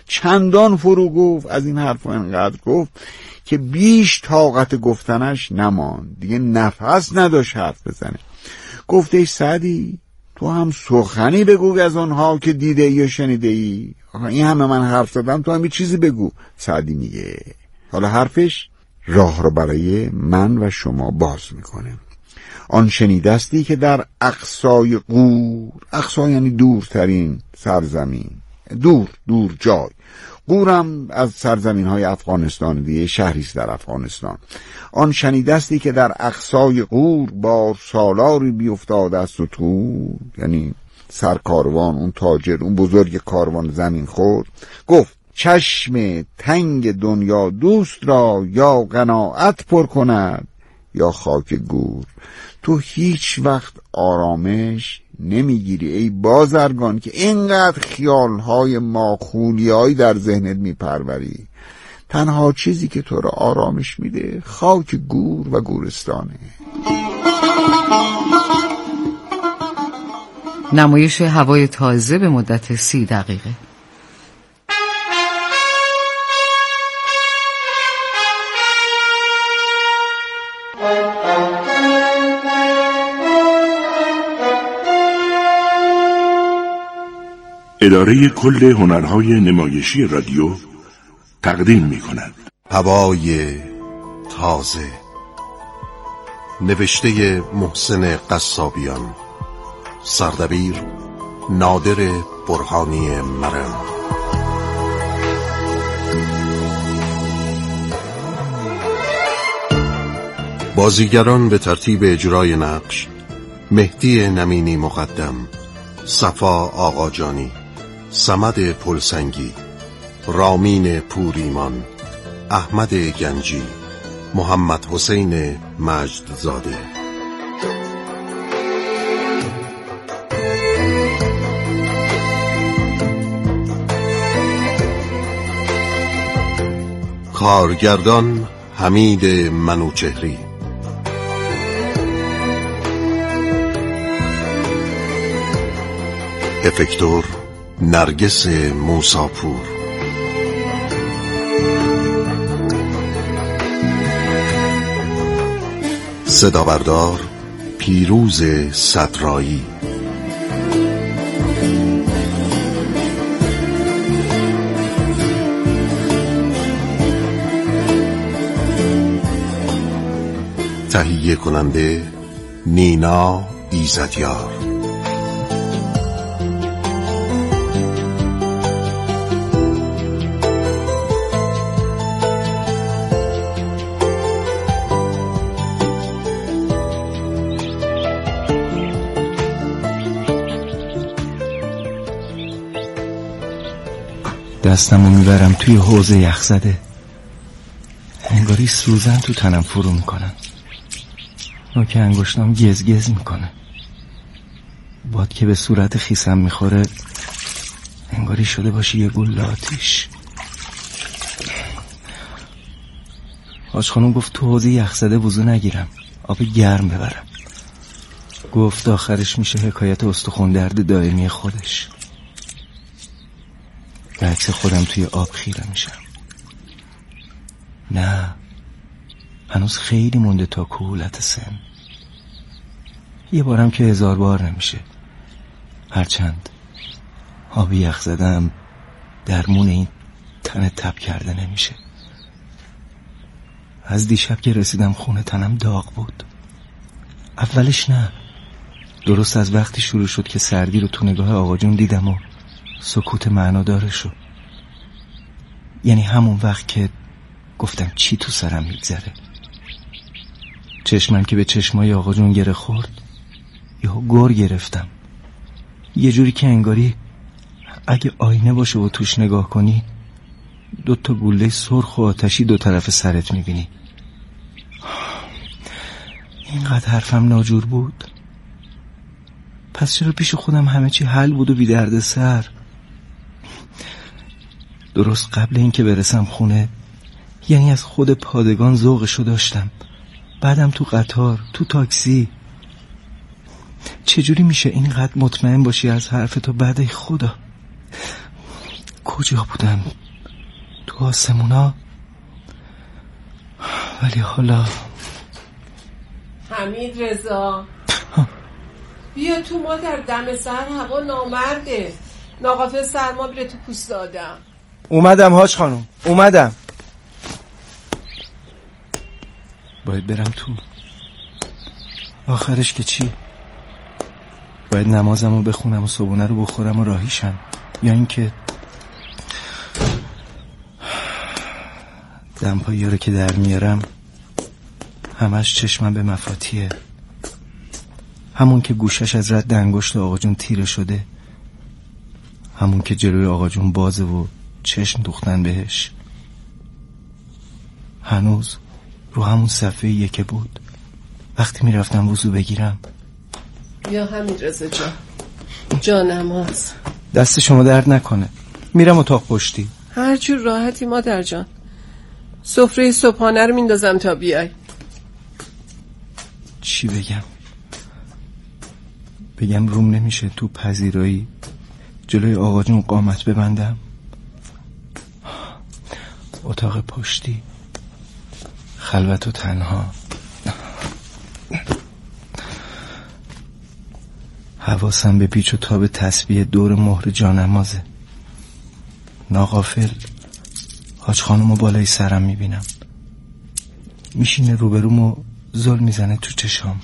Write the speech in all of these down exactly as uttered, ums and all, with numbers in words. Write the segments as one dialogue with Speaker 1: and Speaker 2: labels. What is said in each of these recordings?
Speaker 1: چندان فرو گفت، از این حرف انقدر گفت که بیش طاقت گفتنش نماند، دیگه نفس نداشت حرف بزنه. گفته سعدی تو هم سخنی بگو از آنها که دیده ای و شنیده ای. این همه من حرف زدم، تو هم یه چیزی بگو. سعدی میگه حالا حرفش راه رو برای من و شما باز میکنه. آن شنیدستی که در اقصای قور، اقصا یعنی دورترین سرزمین، دور دور جای، قورم از سرزمین های افغانستان دیگه، شهریست در افغانستان. آن شنیدستی که در اقصای قور بار سالاری بیفتاده است و تو، یعنی سرکاروان، اون تاجر، اون بزرگ کاروان زمین خورد، گفت چشم تنگ دنیا دوست را یا قناعت پر کند یا خاک گور. تو هیچ وقت آرامش نمیگیری ای بازرگان که اینقدر خیالهای ماخولیایی در ذهنت میپروری. تنها چیزی که تو را آرامش میده خاک گور و گورستانه.
Speaker 2: نمایش هوای تازه به مدت سی دقیقه.
Speaker 3: اداره کل هنرهای نمایشی رادیو تقدیم می کند
Speaker 4: هوای تازه، نوشته محسن قصابیان، سردبیر نادر برهانی مرم. بازیگران به ترتیب اجرای نقش: مهدی نمینی مقدم، صفا آقاجانی، صمد پلسنگی، رامین پوریمان، احمد گنجی، محمد حسین مجدزاده. کارگردان حمید منوچهری. افکتور نرگس موساپور. صدابردار پیروز صدرایی. تهیه کننده نینا ایزدیار.
Speaker 5: دستمو میبرم توی حوض یخزده، انگاری سوزن تو تنم فرو میکنن، نوک انگشتام گز گز میکنه، باد که به صورت خیسم میخوره انگاری شده باشه یه گل آتیش. حاج خانم گفت تو حوض یخزده وضو نگیرم، آب گرم ببرم. گفت آخرش میشه حکایت استخوان درد دائمی خودش. به عکس خودم توی آب خیره میشم. نه، هنوز خیلی مونده تا کهولت سن. یه بارم که هزار بار نمیشه. هرچند آب یخ زدم درمون این تن تب کرده نمیشه. از دیشب که رسیدم خونه تنم داغ بود. اولش نه، درست از وقتی شروع شد که سردی رو تو نگاه آقا جون دیدم و سکوت معنادارش شد. یعنی همون وقت که گفتم چی تو سرم میگذره. چشمم که به چشمای آقا جون گره خورد، یهو گر گرفتم، یه جوری که انگاری اگه آینه باشه و توش نگاه کنی دو تا گوله سرخ و آتشی دو طرف سرت میبینی. اینقدر حرفم ناجور بود، پس چرا پیش خودم همه چی حل بود و بی درد سر؟ درست قبل این که برسم خونه، یعنی از خود پادگان ذوقشو داشتم، بعدم تو قطار، تو تاکسی. چجوری میشه اینقدر مطمئن باشی از حرف تو بعد؟ ای خدا، کجا بودم؟ تو آسمونا؟ ولی حالا
Speaker 6: حمید رضا بیا تو، ما در دم سر هوا نامرده، ناقافل سرما بیره تو پوست آدم.
Speaker 5: اومدم حاج خانم، اومدم. باید برم تو. آخرش که چی؟ باید نمازمو بخونم و صبحونه رو بخورم و راهیشم، یا اینکه دمپایی رو که در میارم همش چشمم به مفاتیه، همون که گوشش از رد انگشت آقا جون تیره شده، همون که جلوی آقا جون بازه و چشم دوختن بهش، هنوز رو همون صفحه‌ایه که بود وقتی میرفتم وضو بگیرم.
Speaker 6: یا حمید رضا جان، جا نماز.
Speaker 5: دست شما درد نکنه، میرم اتاق پشتی.
Speaker 6: هر جور راحتی مادر جان. سفره صبحانه رو میندازم تا بیای.
Speaker 5: چی بگم؟ بگم روم نمیشه تو پذیرایی جلوی آقا جون قامت ببندم؟ اتاق پشتی، خلوت و تنها، حواسم به پیچ و تاب تسبیح دور مهر جانمازه. ناغافل حاج خانومو بالای سرم میبینم، میشینه روبرومو زل میزنه تو چشام.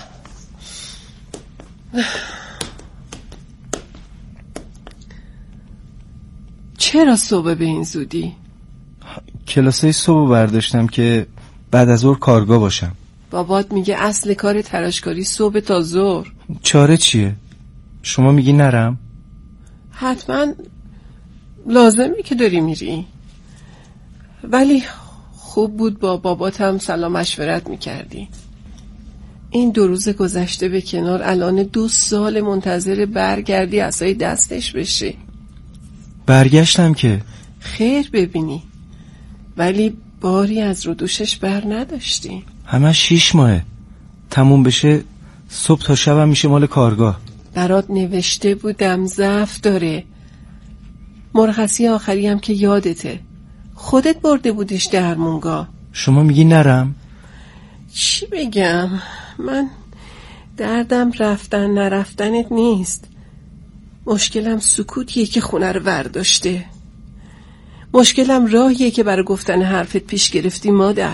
Speaker 6: چرا صبح به این زودی؟
Speaker 5: کلاسای صبح برداشتم که بعد از ظهر کارگاه باشم.
Speaker 6: بابات میگه اصل کار تراشکاری صبح تا ظهر.
Speaker 5: چاره چیه؟ شما میگی نرم؟
Speaker 6: حتما لازمی که داری میری، ولی خوب بود با باباتم سلام مشورت میکردی. این دو روز گذشته به کنار، الان دو سال منتظر برگردی عصای دستش بشی.
Speaker 5: برگشتم که
Speaker 6: خیر ببینی، ولی باری از رو دوشش بر نداشتی.
Speaker 5: همه شیش ماهه، تموم بشه صبح تا شبم میشه مال کارگاه.
Speaker 6: برات نوشته بودم ضعف داره. مرخصی آخری هم که یادته، خودت برده بودیش درمونگاه.
Speaker 5: شما میگی نرم؟
Speaker 6: چی بگم؟ من دردم رفتن نرفتنت نیست، مشکلم سکوتیه که خونه رو ورداشته. مشکلم راهیه که برای گفتن حرفت پیش گرفتی مادر.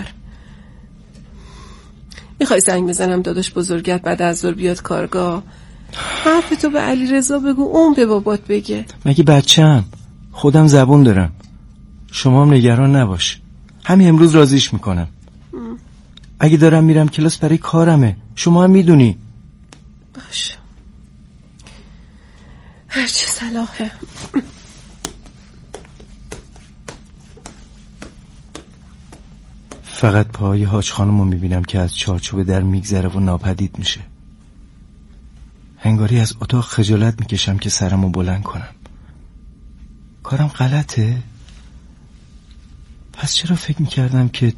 Speaker 6: میخوای زنگ بزنم داداش بزرگت بعد از ظهر بیاد کارگاه؟ حرفتو به علی رضا بگو، اون به بابات بگه.
Speaker 5: مگه بچه‌ام؟ خودم زبون دارم. شما هم نگران نباش، همین امروز راضیش میکنم. ام. اگه دارم میرم کلاس برای کارمه، شما هم میدونی.
Speaker 6: باشه، هرچی صلاحه.
Speaker 5: فقط پای حاج خانم رو میبینم که از چارچوب در میگذره و ناپدید میشه. هنگاری از اتاق خجالت میکشم که سرمو بلند کنم. کارم غلطه؟ پس چرا فکر میکردم که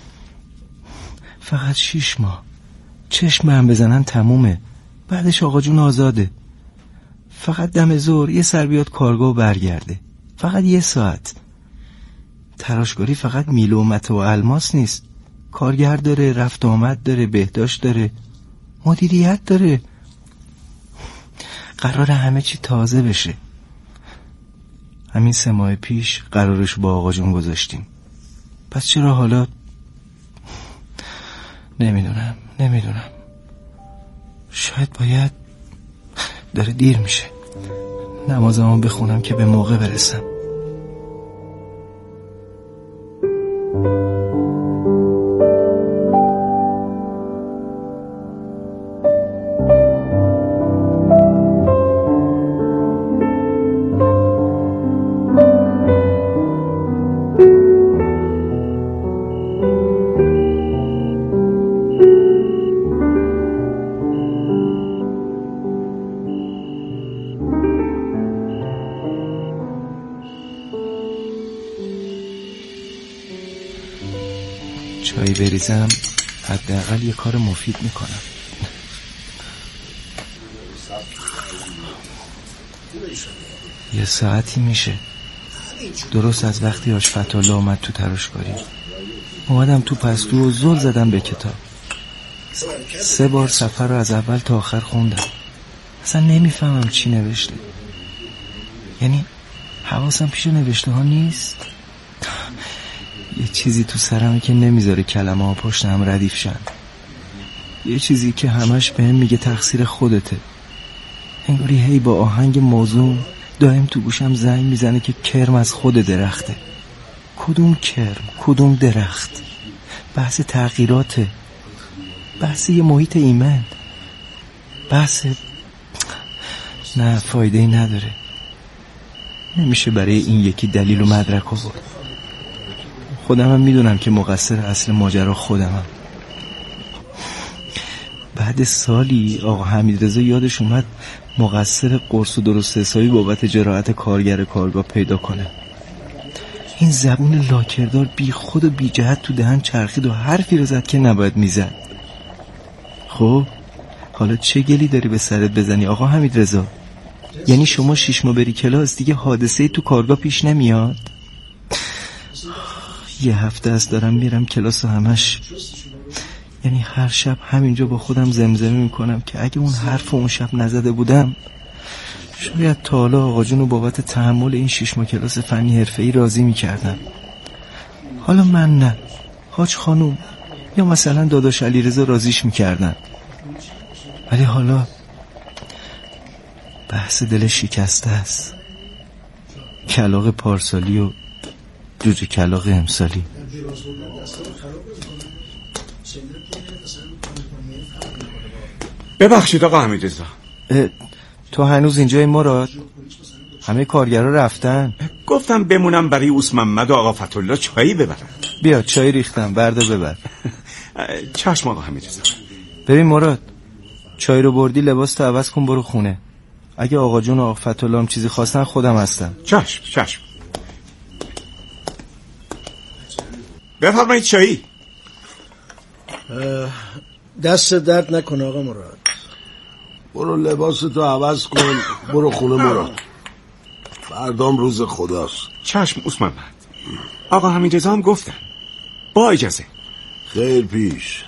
Speaker 5: فقط شیش ماه چشم هم بزنن تمومه، بعدش آقا جون آزاده. فقط دم ظهر یه سر بیاد کارگاه و برگرده، فقط یه ساعت. تراشکاری فقط میله و مته و الماس نیست، کارگر داره، رفت آمد داره، بهداشت داره، مدیریت داره. قرار همه چی تازه بشه. همین سه ماه پیش قرارش با آقا جون گذاشتیم، پس چرا حالا؟ نمیدونم نمیدونم شاید باید، داره دیر میشه، نمازمو بخونم که به موقع برسم. چایی بریزم حداقل یه کار مفید میکنم. یه ساعتی میشه درست از وقتی آج فتح‌الله اومد تو تراشکاری اومدم تو پستو و زل زدم به کتاب. سه بار سفر رو از اول تا آخر خوندم. اصلا نمیفهمم چی نوشته. یعنی حواسم پیش نوشته ها نیست. یه چیزی تو سرمه که نمیذاره کلمه ها پشت هم ردیف شن. یه چیزی که همش بهم میگه تقصیر خودته. انگاری هی با آهنگ موزون دائم تو گوشم زنگ میزنه که کرم از خود درخته. کدوم کرم؟ کدوم درخت؟ بحث تغییراته. بحث یه محیط ایمن. بحث نه فایده ای نداره. نمیشه برای این یکی دلیل و مدرک آورد. خودم هم میدونم که مقصر اصل ماجرا خودمم. بعد سالی آقا حمیدرضا یادش اومد مقصر قرص و درست حسابی بابت جراحت کارگر کارگاه پیدا کنه. این زبون لاکردار بی خود و بی جهت تو دهن چرخید و حرفی رو زد که نباید میزد. خب حالا چه گلی داری به سرت بزنی آقا حمیدرضا؟ یعنی شما شش ماه بری کلاس دیگه حادثه تو کارگاه پیش نمیاد؟ یه هفته است دارم میرم کلاس و همش یعنی هر شب همینجا با خودم زمزمه میکنم که اگه اون حرف اون شب نزده بودم شاید تا حالا آقا جون رو بابت تحمل این شش ماه کلاس فنی حرفه‌ای راضی میکردم. حالا من نه، حاج خانوم یا مثلا داداش علیرضا راضیش میکردن. ولی حالا بحث دل شکسته است. کلاغ پارسالی و جوجه کلاغ امسالی.
Speaker 7: ببخشید آقا حمیدرضا.
Speaker 5: تو هنوز اینجای مراد؟ همه کارگرها رفتن.
Speaker 7: گفتم بمونم برای اوس محمد و آقا فتح‌الله چایی ببرم.
Speaker 5: بیا چای ریختم بردا ببر.
Speaker 7: چشم آقا حمیدرضا.
Speaker 5: ببین مراد، چای رو بردی لباس تو عوض کن برو خونه. اگه آقا جون و آقا فتح‌الله هم چیزی خواستن خودم هستم.
Speaker 7: چشم چشم. بفرمایید چایی.
Speaker 8: دست درد نکن آقا مراد.
Speaker 4: برو لباس تو عوض کن برو خونه مراد. فردام روز خداست.
Speaker 7: چشم اوس محمد. آقا حمیدرضا هم گفتن. با اجازه.
Speaker 4: خیر پیش.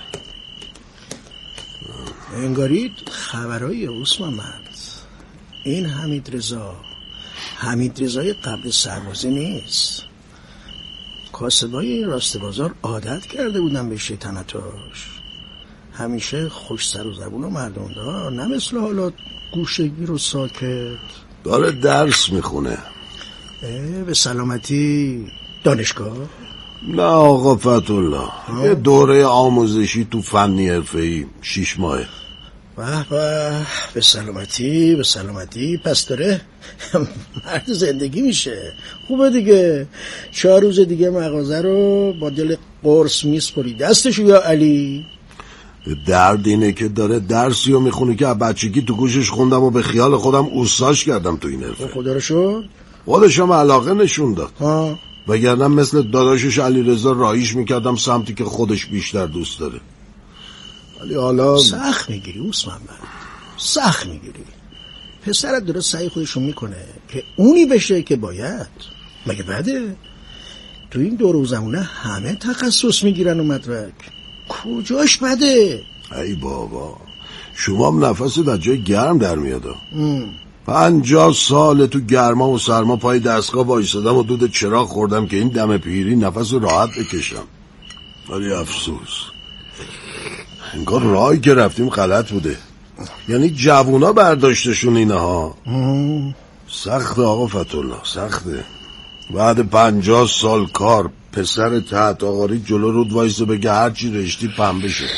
Speaker 8: انگارید خبرای اوس محمد. این حمیدرضا حمیدرضای قبل سربازی نیست. کاسبای این راست بازار عادت کرده بودن به شیطنتاش. همیشه خوش سر و زبون و مردم دار، نه مثل حالا گوشه‌گیر و ساکت.
Speaker 4: داره درس میخونه.
Speaker 8: به سلامتی دانشگاه؟
Speaker 4: نه آقا فتح‌الله، یه دوره آموزشی تو فنی حرفه‌ای شیش ماهه.
Speaker 8: به به به سلامتی به سلامتی. پس داره مرد زندگی میشه. خوبه دیگه. چهار روز دیگه مغازه رو با دل قرص میسپری دستشو یا علی.
Speaker 4: درد اینه که داره درسی رو میخونه که بچگی تو گوشش خوندم و به خیال خودم اوستاش کردم تو این حرفه.
Speaker 8: خدا رو شد
Speaker 4: خودش هم علاقه نشون داد.
Speaker 8: ها
Speaker 4: وگرنه مثل داداشش علیرضا رایش میکردم سمتی که خودش بیشتر دوست داره. ولی حالا
Speaker 8: سخت میگیری اوس محمد، سخت میگیری. پسرت داره سعی خودشون میکنه که اونی بشه که باید. مگه بده؟ تو این دور و زمونه همه تخصص میگیرن و مدرک. کجاش بده؟
Speaker 4: ای بابا شما هم نفست از جای گرم در میادا. پنجاه سال تو گرما و سرما پای دستگاه وایسادم و دود چراغ خوردم که این دم پیری نفس راحت بکشم. ولی افسوس انگار راهی که رفتیم غلط بوده. یعنی جوونا برداشتشون اینه ها. سخته آقا فتح‌الله، سخته. بعد پنجاه سال کار پسر تحت آقاری جلو رود وایسه بگه هرچی رشتی پنبه شد.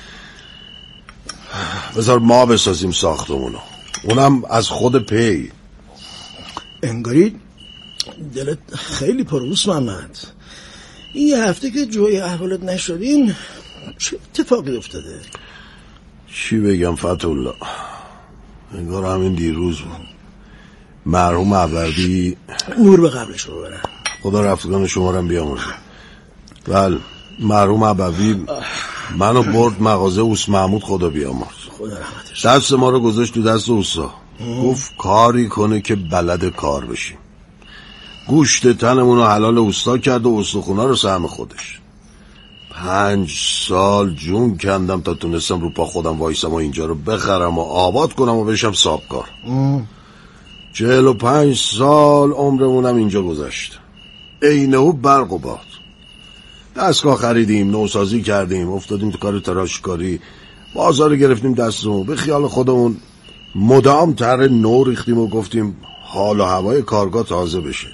Speaker 4: بذار ما بسازیم ساختمونو، اونم از خود پی.
Speaker 8: انگاری دلت خیلی پر اوس محمد. این یه هفته که جوی احوالت نشدین چه اتفاقی افتاده؟
Speaker 4: چی بگم فتح‌الله، انگار همین دیروز بود. مرحوم عبردی
Speaker 8: نور به قبلش رو برن.
Speaker 4: خدا رفتگان شما رو بیامرزه. بله مرحوم عبردی منو برد مغازه اوس محمود خدا بیامرز.
Speaker 8: خدا رحمتش.
Speaker 4: دست ما رو گذاشت تو دست اوسا. گفت کاری کنه که بلد کار بشیم. گوشت تنمون رو حلال اوستا کرد و استخونا رو سهم خودش. پنج سال جون کندم تا تونستم رو پا خودم وایسم و اینجا رو بخرم و آباد کنم و بشم صاحبکار. چهل و پنج سال عمرمونم اینجا گذشت، عینه و برق و باد. دستگاه خریدیم، نوسازی کردیم، افتادیم تو کار تراشکاری، بازار گرفتیم دستمون، به خیال خودمون مدام طرح نو ریختیم و گفتیم حال و هوای کارگاه تازه بشه.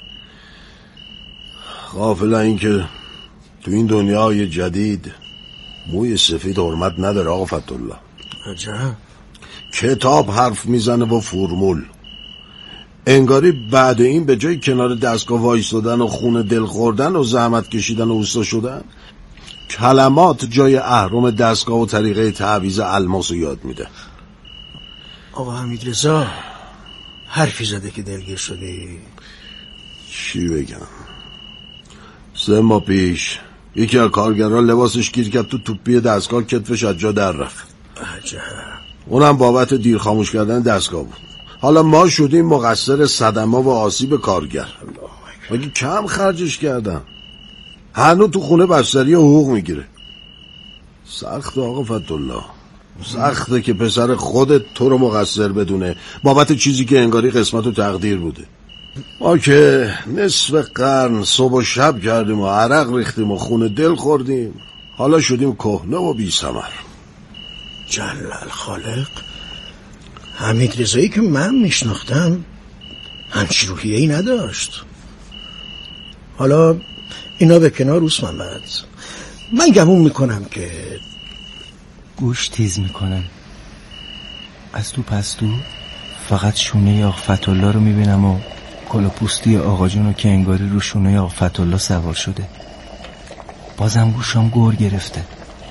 Speaker 4: غافل این که تو این دنیای جدید موی سفید حرمت نداره آقا فتحالله.
Speaker 8: عجب.
Speaker 4: کتاب حرف میزنه و فرمول. انگاری بعد این به جای کنار دستگاه وایستادن و خون دل خوردن و زحمت کشیدن و اوستا شدن، کلمات جای اهرم دستگاه و طریقه تعویض الماس رو یاد میده.
Speaker 8: آقا حمیدرضا حرفی زده که دلگیر شدی.
Speaker 4: چی بگم؟ سه ماه پیش یکی از کارگران لباسش گیر کرد تو توپی دستگاه، کتفش از جا در رفت.
Speaker 8: عجب.
Speaker 4: اونم بابت دیر خاموش کردن دستگاه بود. حالا ما شدیم مقصر صدمه و آسیب کارگر. مگه کم خرجش کردن؟ هنو تو خونه بستری حقوق میگیره. سخته آقا فتحالله، سخته که پسر خودت تو رو مقصر بدونه بابت چیزی که انگاری قسمت و تقدیر بوده. ما که نصف قرن صبح و شب کردیم و عرق ریختیم و خون دل خوردیم، حالا شدیم کهنه و بی ثمر.
Speaker 8: جلال خالق، حمیدرضایی که من میشناختم همچی روحیه‌ای نداشت. حالا اینا به کنار عثمان بعد من گمون میکنم که
Speaker 5: گوش تیز میکنم. از تو پس تو فقط شونه آقا فتحالله رو میبینم و کلا پوستی آقا جونو که انگاری رو شونه آقا فتحالله سوار شده. بازم گوشم گور گرفته.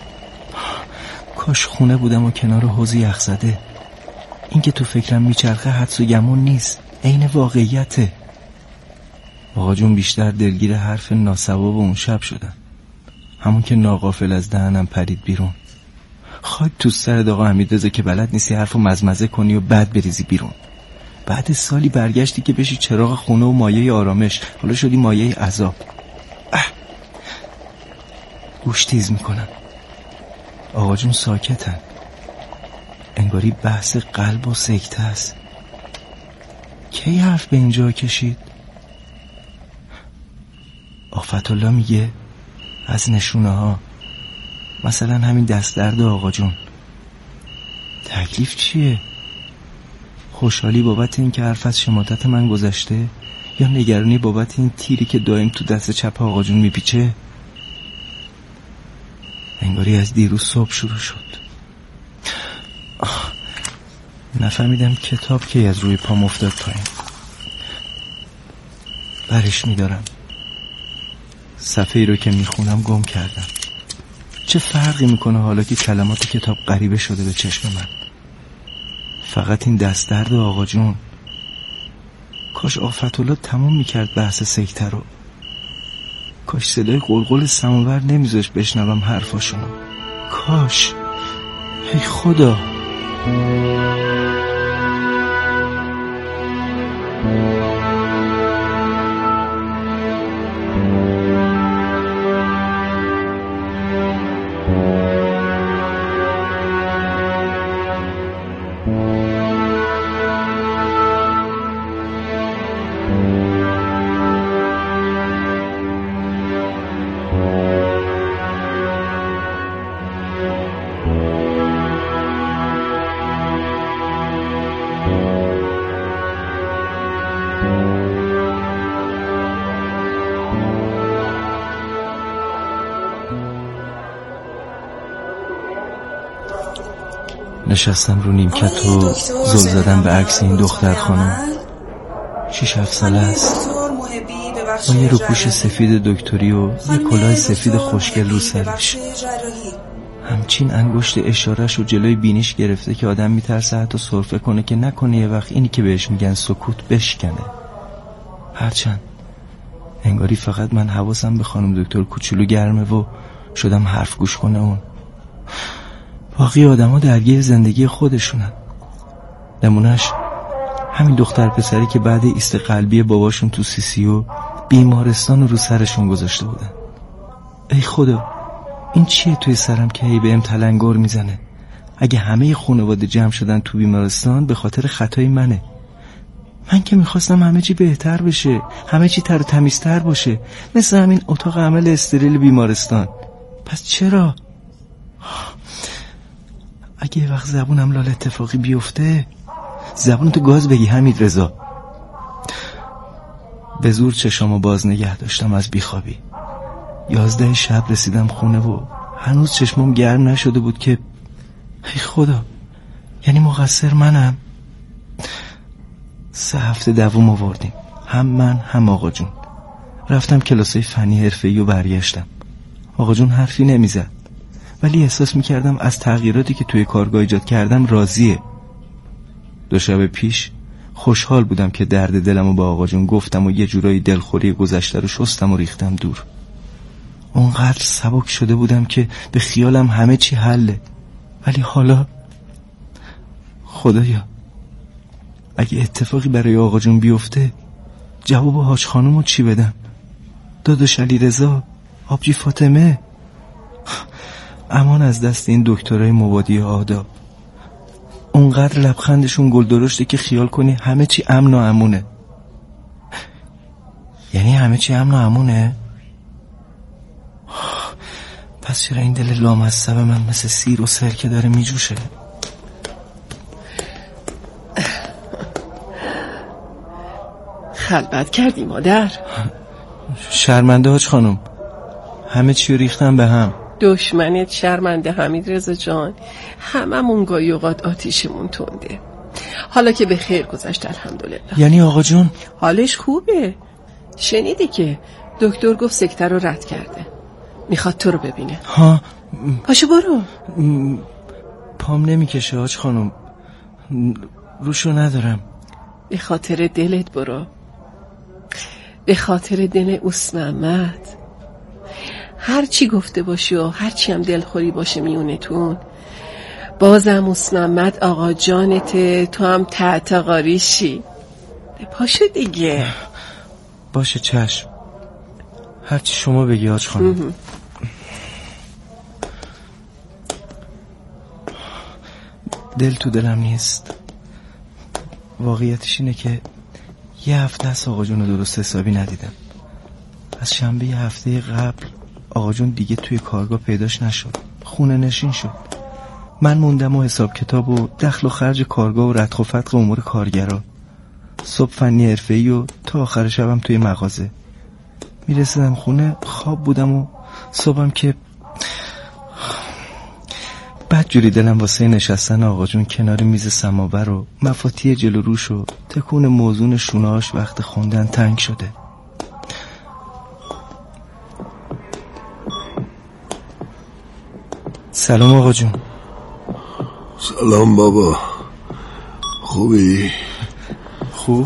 Speaker 5: کاش خونه بودم و کنار حوض یخزده. این که تو فکرم میچرخه حدس و گمون نیست، عین واقعیته. آقا جون بیشتر دلگیر حرف ناسواب اون شب شدن، همون که ناغافل از دهنم پرید بیرون. خاک تو سرت آقا حمیدرضا که بلد نیستی حرفو مزمزه کنی و بعد بریزی بیرون. بعد سالی برگشتی که بشی چراغ خونه و مایه آرامش، حالا شدی مایه عذاب. گوش تیز میکنم. آقا جون ساکتن، انگاری بحث قلب و سکته است. کی حرف به اینجا کشید؟ آقا فتحالله میگه از نشونه ها، مثلا همین دست درد آقا جون. تکلیف چیه؟ خوشحالی بابت این که حرف از شماتت من گذشته، یا نگرانی بابت این تیری که دائم تو دست چپ آقا جون میپیچه؟ انگاری از دیروز صبح شروع شد. آه. نفهمیدم کتاب که از روی پام افتاد پایین. برش میدارم. صفحه‌ای رو که میخونم گم کردم. چه فرقی میکنه حالا که کلمات کتاب غریبه شده به چشم من؟ فقط این دست درد آقا جون. کاش آقا فتحالله تمام میکرد بحث سکته رو. کاش صدای قلقل سماور نمیذاش بشنوم حرفاشونو. کاش. ای خدا. نشستم رو نیمکت و زل زدم به عکس این دختر خانم. شیش هفت ساله است، با یه روپوش سفید دکتری و یه کلاه سفید خوشگل رو سرش. همچین انگشت اشارهش رو جلوی بینیش گرفته که آدم میترسه حتی سرفه کنه که نکنه یه وقت اینی که بهش میگن سکوت بشکنه. هرچند انگاری فقط من حواسم به خانم دکتر کوچولو گرمه و شدم حرف گوش کنه اون. باقی آدم ها درگیر زندگی خودشونن. نمونش همین دختر پسری که بعد ایست قلبی باباشون تو سی سی او بیمارستان رو سرشون گذاشته بودن. ای خدا، این چیه توی سرم که هی بهم تلنگر میزنه؟ اگه همه خانواده جمع شدن تو بیمارستان به خاطر خطای منه. من که میخواستم همه چی بهتر بشه، همه چی تر و تمیزتر باشه، مثل همین اتاق عمل استریل بیمارستان. پس چرا؟ اگه یه وقت زبونم لال اتفاقی بیفته، زبونتو گاز بگی حمید رضا. به زور چشامو باز نگه داشتم از بیخوابی. یازده شب رسیدم خونه و هنوز چشمم گرم نشده بود که ای خدا، یعنی مقصر منم؟ سه هفته دوام آوردیم، هم من هم آقا جون. رفتم کلاسای فنی حرفه‌ای و برگشتم. آقا جون حرفی نمیزد، ولی احساس میکردم از تغییراتی که توی کارگاه ایجاد کردم راضیه. دو شب پیش خوشحال بودم که درد دلمو با آقا جون گفتم و یه جورایی دلخوری گذشته رو شستم و ریختم دور. اونقدر سبک شده بودم که به خیالم همه چی حله. ولی حالا خدایا، اگه اتفاقی برای آقا جون بیفته، جواب حاج خانومو چی بدم؟ داداش علی رضا، آبجی فاطمه، امان از دست این دکترای مبادی آداب. اونقدر لبخندشون گل درشته که خیال کنی همه چی امن و امونه. یعنی همه چی امن و امونه؟ پس چرا این دل لامصب من مثل سیر و سرکه داره میجوشه؟
Speaker 6: خلبت کردی مادر؟
Speaker 5: شرمنده حاج خانم، همه چی ریختم به هم.
Speaker 6: دشمنت شرمنده حمید رضا جان، هممون گاهی اوقات آتیشمون تنده. حالا که به خیر گذشت الحمدلله.
Speaker 5: یعنی آقا جون
Speaker 6: حالش خوبه؟ شنیدی که دکتر گفت سکته رو رد کرده، میخواد تو رو ببینه.
Speaker 5: ها،
Speaker 6: پاشو برو.
Speaker 5: پام نمیکشه حاج خانم، روشو ندارم.
Speaker 6: به خاطر دلت برو، به خاطر دل اوس محمد. هر چی گفته باشی و هر چی هم دلخوری باشه میونتون، بازم اوس محمد آقا جانته، تو هم تحت قاریشی. پاشو دیگه.
Speaker 5: باشه چشم، هر چی شما بگی حاج خانم. دل تو دلم نیست. واقعیتش اینه که یه هفته از آقا جون رو درست حسابی ندیدم. از شنبه یه هفته قبل آقا جون دیگه توی کارگاه پیداش نشد، خونه نشین شد. من موندم و حساب کتاب و دخل و خرج کارگاه و ردخ و فتق امور کارگرا. صبح فنی حرفه‌ای و تا آخر شبم توی مغازه. میرسیدم خونه خواب بودم و صبحم که بعد جوری دلم واسه نشستن آقا جون کنار میز سماور و مفاتیح جلو روش و تکون موزون شونه‌اش وقت خوندن تنگ شده. سلام آقا جون.
Speaker 4: سلام بابا، خوبی؟
Speaker 5: خوب؟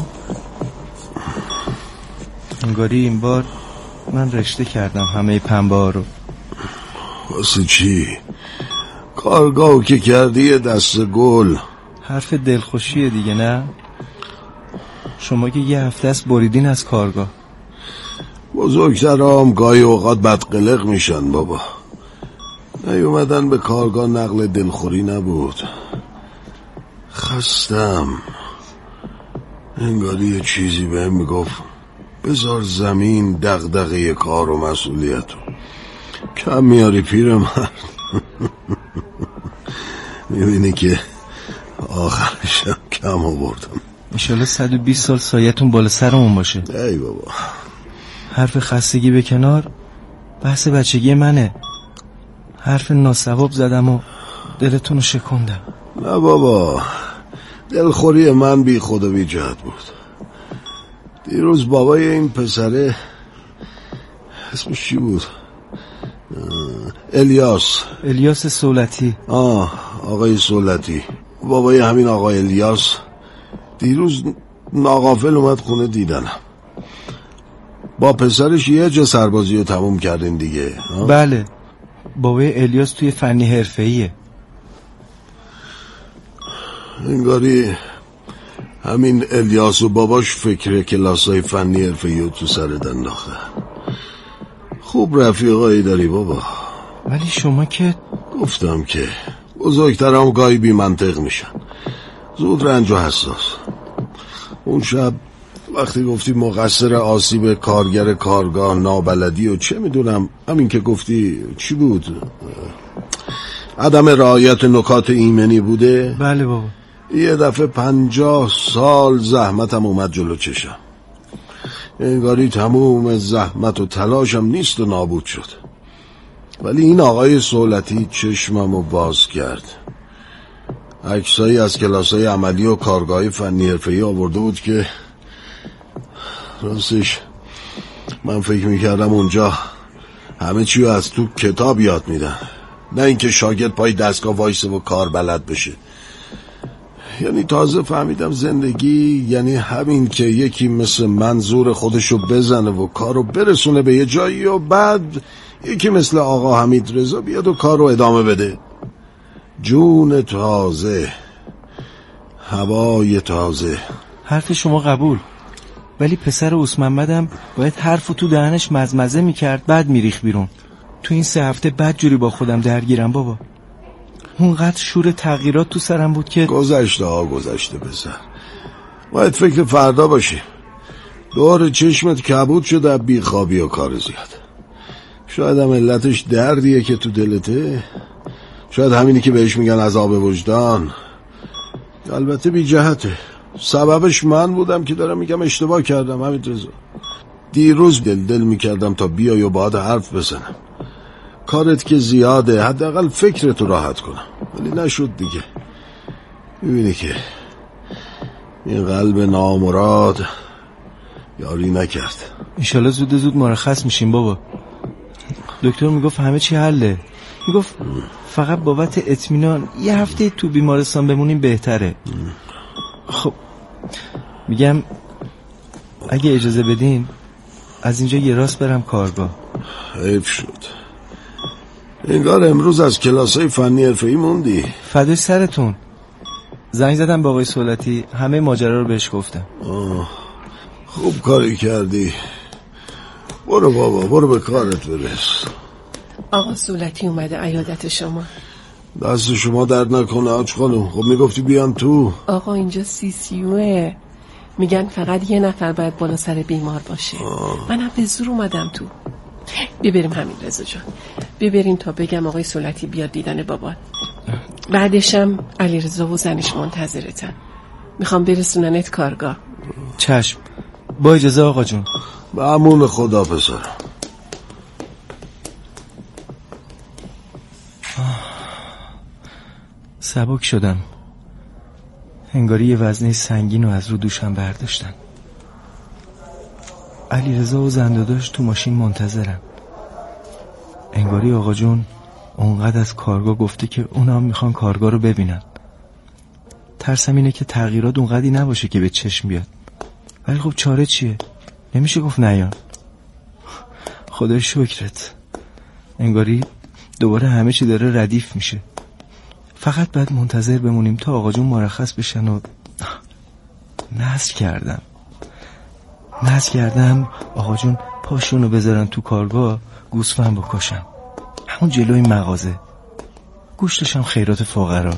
Speaker 5: انگاری این بار من رشته کردم همه پنبه ها رو.
Speaker 4: واسه چی؟ کارگاهو که کردی دست گل.
Speaker 5: حرف دلخوشیه دیگه نه؟ شما که یه هفته است بریدین از کارگاه.
Speaker 4: بزرگترام گاهی اوقات بدقلق میشن بابا. نیومدن به کارگاه نقل دلخوری نبود. خستم. انگاری یه چیزی بهم میگفت بذار زمین دغدغه کار و مسئولیتو. کم میاری پیرمرد. میبینی که آخرشم کم آوردم.
Speaker 5: انشالله صد و بیست سال سایتون بالا سرمون باشه.
Speaker 4: ای بابا،
Speaker 5: حرف خستگی به کنار، بحث بچگی منه. حرف ناسواب زدم و دلتون رو شکندم.
Speaker 4: نه بابا، دلخوری من بی خود و بی جهت بود. دیروز بابای این پسره، اسمش چی بود؟ الیاس
Speaker 5: الیاس سولتی.
Speaker 4: آه آقای سولتی، بابای همین آقای الیاس دیروز ناغافل اومد خونه دیدنم. با پسرش یه جا سربازی رو تموم کردین دیگه.
Speaker 5: بله، بابای الیاس توی فنی حرفه‌ایه.
Speaker 4: انگاری همین الیاس و باباش فکر کلاسای فنی حرفه‌ای تو سرت انداختن. خوب رفیقایی داری بابا.
Speaker 5: ولی شما که
Speaker 4: گفتم که بزرگترام گاهی بی منطق میشن، زود رنج و حساس. اون شب وقتی گفتی مقصر آسیب کارگر کارگاه نابلدی و چه میدونم همین که گفتی چی بود، عدم رعایت نکات ایمنی بوده.
Speaker 5: بله بابا.
Speaker 4: یه دفعه پنجاه سال زحمتم اومد جلو چشم. انگاری تموم زحمت و تلاشم نیست و نابود شد. ولی این آقای سولتی چشممو باز کرد. عکسایی از کلاسای عملی و کارگاه فنی حرفه‌ای آورده بود که راستش من فکر میکردم اونجا همه چیو از تو کتاب یاد میدن، نه اینکه شاگرد پای دستگاه وایسه و کار بلد بشه. یعنی تازه فهمیدم زندگی یعنی همین که یکی مثل من زور خودشو بزنه و کارو برسونه به یه جایی و بعد یکی مثل آقا حمید رضا بیاد و کارو ادامه بده. جون تازه، هوای تازه.
Speaker 5: حرف شما قبول، ولی پسر عثمانمدم باید حرفو تو دهنش مزمزه میکرد بعد میریخ بیرون. تو این سه هفته بعد جوری با خودم درگیرم بابا. اونقدر شور تغییرات تو سرم بود که
Speaker 4: گذشته ها گذشته پسر. باید فکر فردا باشی. دور چشمت کبود شده بیخوابی و کار زیاد. شاید هم علتش دردیه که تو دلته، شاید همینی که بهش میگن عذاب وجدان. البته بی جهته. سببش من بودم که دارم میگم اشتباه کردم حمید رضا. دیروز دل دل میکردم تا بیای و باهات حرف بزنم. کارت که زیاده، حداقل فکرتو راحت کنم، ولی نشد دیگه. میبینی که این قلب نامراد یاری نکرد.
Speaker 5: انشالله زود زود مرخص میشیم بابا. دکتر میگفت همه چی حله. میگفت فقط بابت اطمینان یه هفته تو بیمارستان بمونیم بهتره. خب میگم اگه اجازه بدین از اینجا یه راست برم کارگاه.
Speaker 4: حیف شد. انگار امروز از کلاسای فنی حرفه‌ای موندی.
Speaker 5: فدای سرتون. زنگ زدم با آقای سولتی، همه ماجرا رو بهش گفتم.
Speaker 4: آه. خوب کاری کردی. برو بابا، برو به کارت برس.
Speaker 6: آقا سولتی اومده عیادت شما.
Speaker 4: دست شما درد نکنه آج خانم. خب میگفتی بیان تو.
Speaker 6: آقا اینجا سی سیوه. میگن فقط یه نفر باید بالا سر بیمار باشه. آه. منم به زور اومدم تو. ببریم همین رضا جان، ببریم تا بگم آقای سولتی بیاد دیدن بابات. بعدشم علی رضا و زنش منتظرتن، میخوام برسوننت کارگاه.
Speaker 5: چشم. با اجازه آقا جون.
Speaker 4: به امون خدا پسرم.
Speaker 5: سبک شدم. انگاری یه وزنه سنگین رو از رو دوشم برداشتن. علی رضا و زنداداش تو ماشین منتظرم. انگاری آقا جون اونقدر از کارگاه گفته که اونا هم میخوان کارگاه رو ببینن. ترسم اینه که تغییرات اونقدی نباشه که به چشم بیاد. ولی خب چاره چیه؟ نمیشه گفت نیان. خدای شکرت. انگاری دوباره همه چی داره ردیف میشه. فقط باید منتظر بمونیم تا آقا جون مرخص بشن و نذر کردم نذر کردم آقا جون پاشونو بذارن تو کارگاه گوسفند بکشم، همون جلوی مغازه، گوشتشم خیرات فقرا.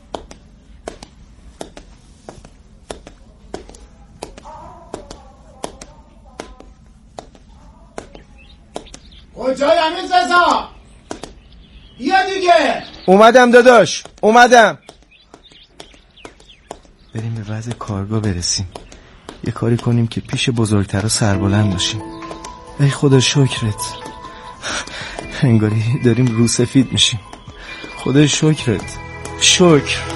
Speaker 9: کجای حمید رضا؟ بیا دیگه.
Speaker 5: اومدم داداش، اومدم. بریم به وضع کارگاه برسیم، یه کاری کنیم که پیش بزرگترها سربلند باشیم. ای خدا شکرت. انگاری داریم روسفید میشیم. خدا شکرت. شکر.